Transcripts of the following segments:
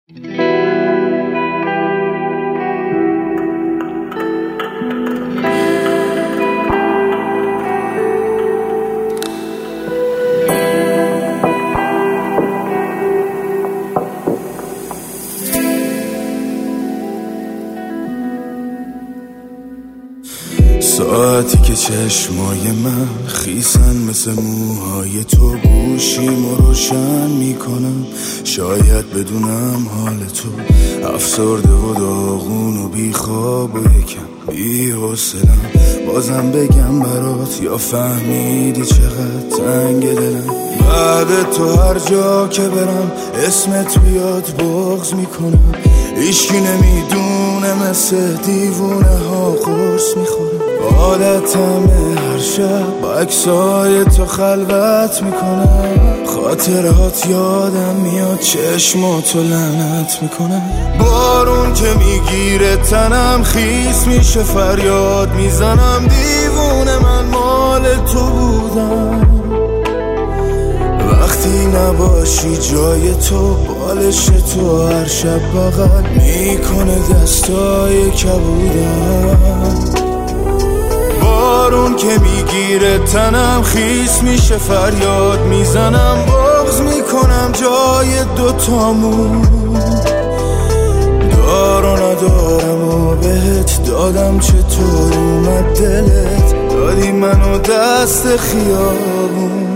ساعتی که چشمای من خیسن مثل موهای تو، گوشیمو روشن میکنم شاید بدونم حال تو افسرده و داغون و بیخواب و یکم بی‌حوصله‌ام. بازم بگم برات یا فهمیدی چقدر تنگ دلم؟ بعد تو هر جا که برم اسمت بیاد بغض میکنم. هیچکی نمیدونه مثل دیوونه ها قرص میخورم. عادتمه هر شب با عکسای تو خلوت میکنم. خاطرات یادم میاد چشماتو لعنت میکنم. بارون که میگیره تنم خیس میشه فریاد میزنم. دیوونه من مال تو بودم. وقتی نباشی جای تو بالش تو هر شب بغل میکنه دستای کبودم. بارون که میگیره تنم خیس میشه فریاد میزنم. بغض میکنم جای دوتامون. دارو ندارم و بهت دادم چطور اومد دلت دادی منو دست خیابون.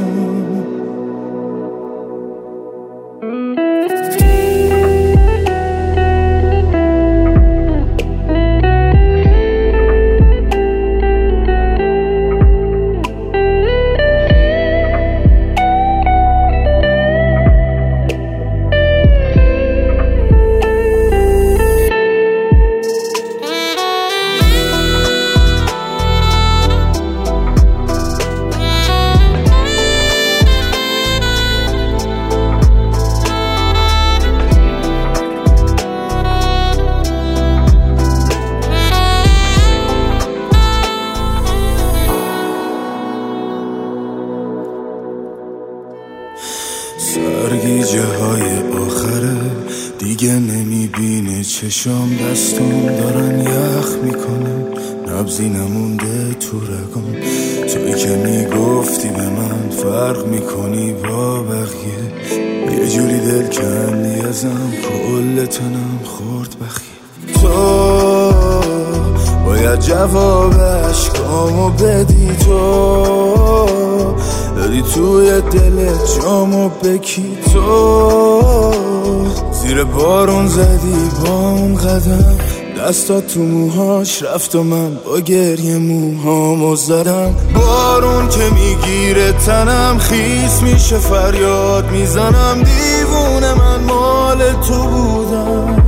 سرگیجه های آخره دیگه نمیبینه چشام. دستم دارن یخ میکنه نبضی نمونده تو رگام. توی که میگفتی به من فرق میکنی با بقیه. یه جوری دل کندی ازم کل تنم خورد بخیه. تو باید جواب عشقامو بدی. تو دادی توی دلت جامو بکی. تو زیر بارون زدی با اون قدم. دستات تو موهاش رفت و من با گریه موهامو زدم. بارون که میگیره تنم خیس میشه فریاد میزنم. دیوونه من مال تو بودم.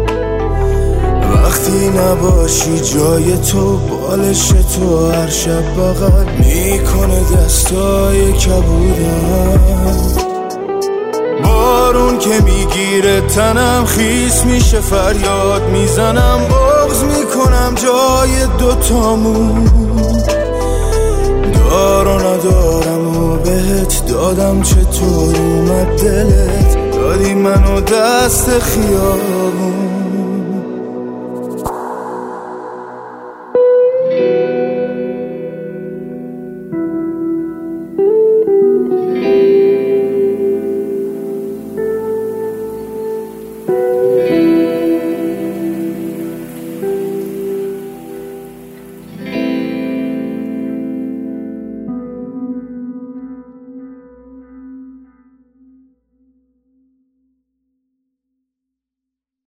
وقتی نباشی جای تو بالش تو هر شب بغل میکنه دستای کبودم. بارون که میگیره تنم خیس میشه فریاد میزنم. بغض میکنم جای دوتامون. دارو ندارم و بهت دادم چطور اومد دلت دادی منو دست خیابون.